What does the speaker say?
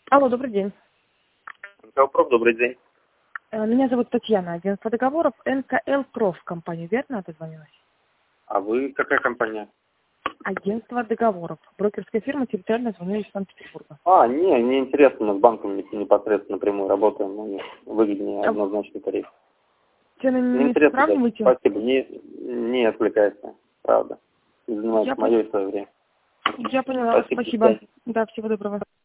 Алло, добрый день. Вопрос, добрый день. Меня зовут Татьяна, агентство договоров НКЛ Кросс компания, верно дозвонилась? А вы какая компания? Агентство договоров. Брокерская фирма территориально звонили из Санкт-Петербурга. Не интересно, мы с банком непосредственно напрямую работаем, у них выгоднее А однозначный тариф. цены Не не интересно, да, сравниваете? спасибо, не отвлекается, правда. Не занимается Я, мое и свое время. я поняла, Спасибо, до спасибо. свидания. Да, всего доброго.